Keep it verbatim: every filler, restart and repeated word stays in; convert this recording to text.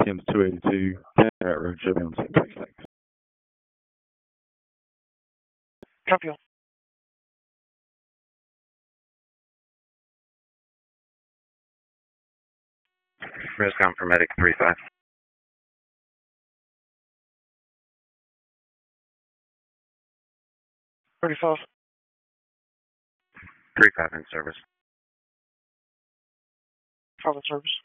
Tim's two eighty-two, Cat Road, show me on six six six. Copy. Rescom for medic three five. thirty-five. three five in service. five in service.